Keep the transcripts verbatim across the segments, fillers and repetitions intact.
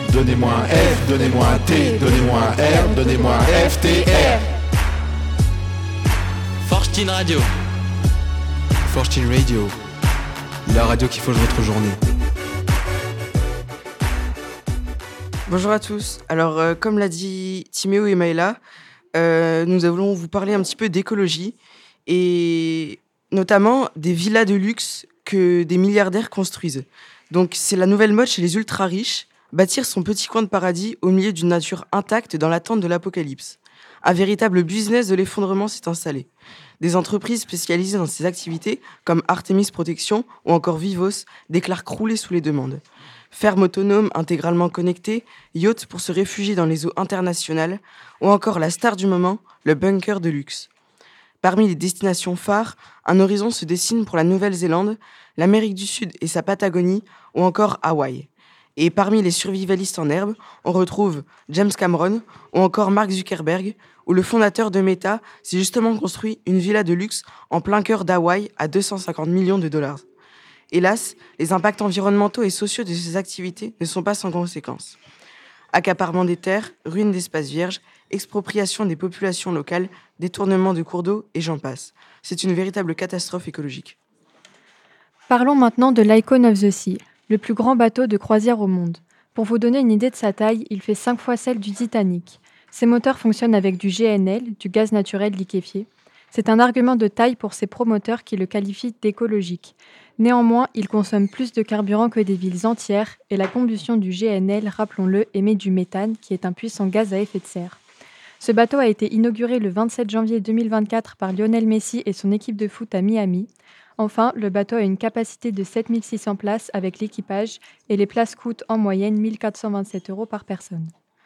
Donnez-moi un F, donnez-moi un T, donnez-moi un R, donnez-moi un F T R. Forge Radio. Forge Radio, la radio qui forge votre journée. Bonjour à tous. Alors, euh, comme l'a dit Timéo et Maëla, euh, nous allons vous parler un petit peu d'écologie et notamment des villas de luxe que des milliardaires construisent. Donc, c'est la nouvelle mode chez les ultra-riches, bâtir son petit coin de paradis au milieu d'une nature intacte dans l'attente de l'apocalypse. Un véritable business de l'effondrement s'est installé. Des entreprises spécialisées dans ces activités, comme Artemis Protection ou encore Vivos, déclarent crouler sous les demandes. Fermes autonomes intégralement connectées, yachts pour se réfugier dans les eaux internationales, ou encore la star du moment, le bunker de luxe. Parmi les destinations phares, un horizon se dessine pour la Nouvelle-Zélande, l'Amérique du Sud et sa Patagonie, ou encore Hawaï. Et parmi les survivalistes en herbe, on retrouve James Cameron ou encore Mark Zuckerberg, où le fondateur de Meta s'est justement construit une villa de luxe en plein cœur d'Hawaï à deux cent cinquante millions de dollars. Hélas, les impacts environnementaux et sociaux de ces activités ne sont pas sans conséquences. Accaparement des terres, ruines d'espaces vierges, expropriation des populations locales, détournement de cours d'eau et j'en passe. C'est une véritable catastrophe écologique. Parlons maintenant de l'Icon of the Sea, le plus grand bateau de croisière au monde. Pour vous donner une idée de sa taille, il fait cinq fois celle du Titanic. Ses moteurs fonctionnent avec du G N L, du gaz naturel liquéfié. C'est un argument de taille pour ses promoteurs qui le qualifient d'écologique. Néanmoins, il consomme plus de carburant que des villes entières et la combustion du G N L, rappelons-le, émet du méthane, qui est un puissant gaz à effet de serre. Ce bateau a été inauguré le vingt-sept janvier deux mille vingt-quatre par Lionel Messi et son équipe de foot à Miami. Enfin, le bateau a une capacité de sept mille six cents places avec l'équipage et les places coûtent en moyenne mille quatre cent vingt-sept euros par personne.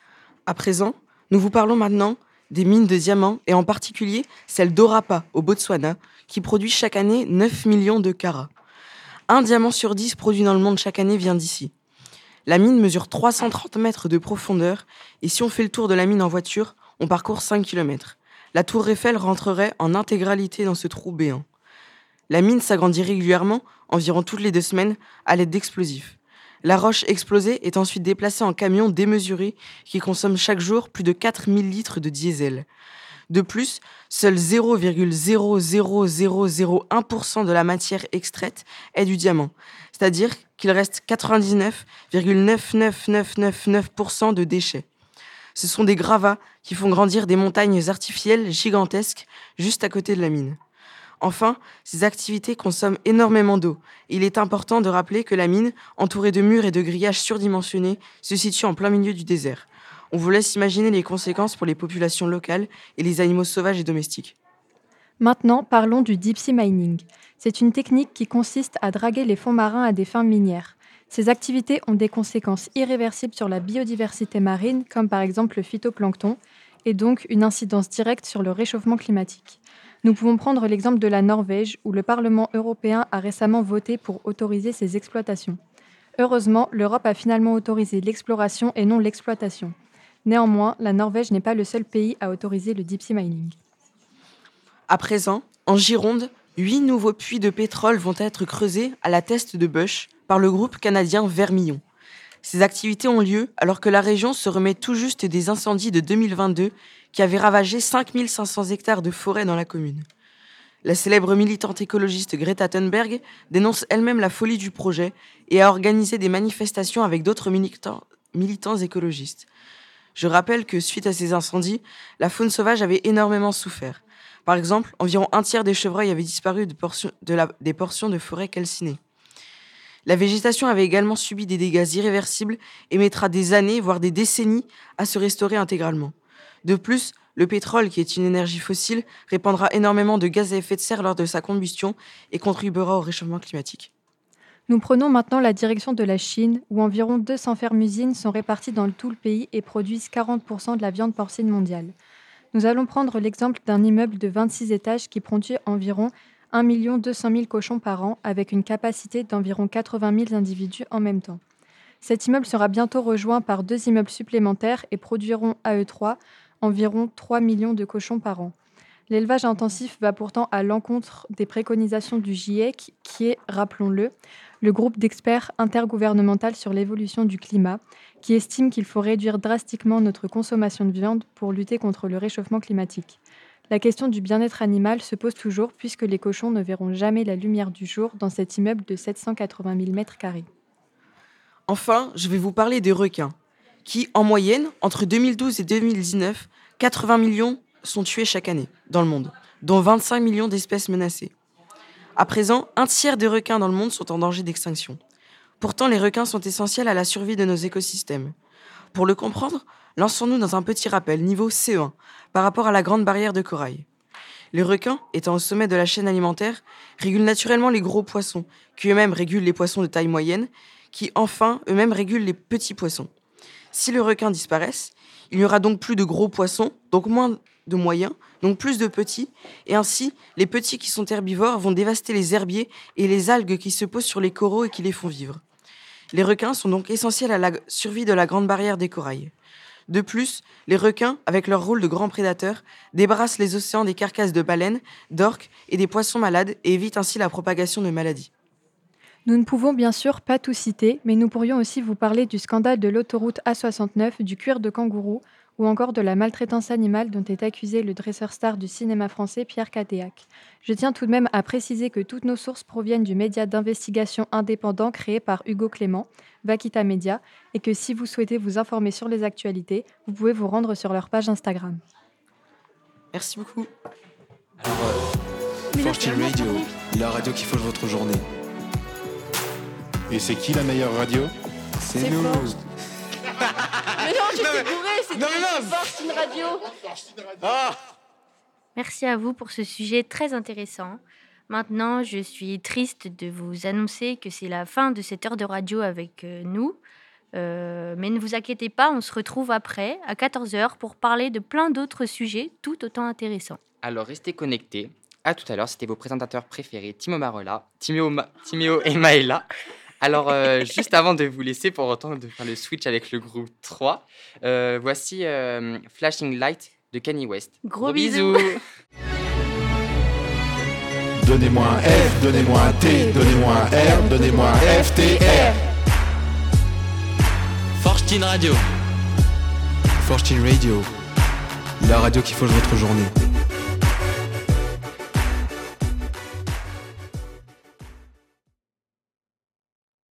À présent, nous vous parlons maintenant des mines de diamants et en particulier celle d'Orapa au Botswana qui produit chaque année neuf millions de carats. Un diamant sur dix produit dans le monde chaque année vient d'ici. La mine mesure trois cent trente mètres de profondeur et si on fait le tour de la mine en voiture, on parcourt cinq kilomètres. La tour Eiffel rentrerait en intégralité dans ce trou béant. La mine s'agrandit régulièrement, environ toutes les deux semaines, à l'aide d'explosifs. La roche explosée est ensuite déplacée en camions démesurés qui consomment chaque jour plus de quatre mille litres de diesel. De plus, seul zéro virgule zéro zéro zéro zéro un pour cent de la matière extraite est du diamant, c'est-à-dire qu'il reste quatre-vingt-dix-neuf virgule neuf neuf neuf neuf neuf pour cent de déchets. Ce sont des gravats qui font grandir des montagnes artificielles gigantesques juste à côté de la mine. Enfin, ces activités consomment énormément d'eau. Il est important de rappeler que la mine, entourée de murs et de grillages surdimensionnés, se situe en plein milieu du désert. On vous laisse imaginer les conséquences pour les populations locales et les animaux sauvages et domestiques. Maintenant, parlons du deep sea mining. C'est une technique qui consiste à draguer les fonds marins à des fins minières. Ces activités ont des conséquences irréversibles sur la biodiversité marine, comme par exemple le phytoplancton, et donc une incidence directe sur le réchauffement climatique. Nous pouvons prendre l'exemple de la Norvège, où le Parlement européen a récemment voté pour autoriser ces exploitations. Heureusement, l'Europe a finalement autorisé l'exploration et non l'exploitation. Néanmoins, la Norvège n'est pas le seul pays à autoriser le deep sea mining. À présent, en Gironde, huit nouveaux puits de pétrole vont être creusés à la teste de Bush par le groupe canadien Vermillon. Ces activités ont lieu alors que la région se remet tout juste des incendies de deux mille vingt-deux qui avaient ravagé cinq mille cinq cents hectares de forêt dans la commune. La célèbre militante écologiste Greta Thunberg dénonce elle-même la folie du projet et a organisé des manifestations avec d'autres militants, militants écologistes. Je rappelle que suite à ces incendies, la faune sauvage avait énormément souffert. Par exemple, environ un tiers des chevreuils avaient disparu de, portion, de la, des portions de forêt calcinées. La végétation avait également subi des dégâts irréversibles et mettra des années, voire des décennies, à se restaurer intégralement. De plus, le pétrole, qui est une énergie fossile, répandra énormément de gaz à effet de serre lors de sa combustion et contribuera au réchauffement climatique. Nous prenons maintenant la direction de la Chine, où environ deux cents fermes-usines sont réparties dans tout le pays et produisent quarante pour cent de la viande porcine mondiale. Nous allons prendre l'exemple d'un immeuble de vingt-six étages qui produit environ un million deux cent mille cochons par an, avec une capacité d'environ quatre-vingt mille individus en même temps. Cet immeuble sera bientôt rejoint par deux immeubles supplémentaires et produiront à eux trois environ trois millions de cochons par an. L'élevage intensif va pourtant à l'encontre des préconisations du GIEC, qui est, rappelons-le, le groupe d'experts intergouvernemental sur l'évolution du climat, qui estime qu'il faut réduire drastiquement notre consommation de viande pour lutter contre le réchauffement climatique. La question du bien-être animal se pose toujours puisque les cochons ne verront jamais la lumière du jour dans cet immeuble de sept cent quatre-vingt mille mètres carrés. Enfin, je vais vous parler des requins, qui, en moyenne, entre deux mille douze et deux mille dix-neuf, quatre-vingts millions sont tués chaque année dans le monde, dont vingt-cinq millions d'espèces menacées. À présent, un tiers des requins dans le monde sont en danger d'extinction. Pourtant, les requins sont essentiels à la survie de nos écosystèmes. Pour le comprendre, lançons-nous dans un petit rappel, niveau C E un, par rapport à la grande barrière de corail. Les requins, étant au sommet de la chaîne alimentaire, régulent naturellement les gros poissons, qui eux-mêmes régulent les poissons de taille moyenne, qui enfin eux-mêmes régulent les petits poissons. Si le requin disparaisse, il n'y aura donc plus de gros poissons, donc moins de moyens, donc plus de petits, et ainsi, les petits qui sont herbivores vont dévaster les herbiers et les algues qui se posent sur les coraux et qui les font vivre. Les requins sont donc essentiels à la survie de la grande barrière des corails. De plus, les requins, avec leur rôle de grands prédateurs, débarrassent les océans des carcasses de baleines, d'orques et des poissons malades et évitent ainsi la propagation de maladies. Nous ne pouvons bien sûr pas tout citer, mais nous pourrions aussi vous parler du scandale de l'autoroute A soixante-neuf, du cuir de kangourou, ou encore de la maltraitance animale dont est accusé le dresseur star du cinéma français Pierre Cadéac. Je tiens tout de même à préciser que toutes nos sources proviennent du média d'investigation indépendant créé par Hugo Clément, Vaquita Media, et que si vous souhaitez vous informer sur les actualités, vous pouvez vous rendre sur leur page Instagram. Merci beaucoup. Alors, euh, Fortune Radio, la radio qui fauche votre journée. Et c'est qui la meilleure radio? C'est, C'est nous. Forge. Mais non, j'étais bourré, c'était Fortune Radio. Ah! Merci à vous pour ce sujet très intéressant. Maintenant, je suis triste de vous annoncer que c'est la fin de cette heure de radio avec euh, nous. Euh, mais ne vous inquiétez pas, on se retrouve après, à quatorze heures, pour parler de plein d'autres sujets tout autant intéressants. Alors restez connectés. À tout à l'heure, c'était vos présentateurs préférés, Timo Marola, Timéo, Ma- Timéo et Maëla. Alors, euh, juste avant de vous laisser pour autant de faire le switch avec le groupe trois, euh, voici euh, Flashing Light de Kanye West. Gros bisous. Donnez-moi un F, donnez-moi un T, donnez-moi un R, donnez-moi un F, T, R. Fortune Radio. Fortune Radio, la radio qui fauche votre journée.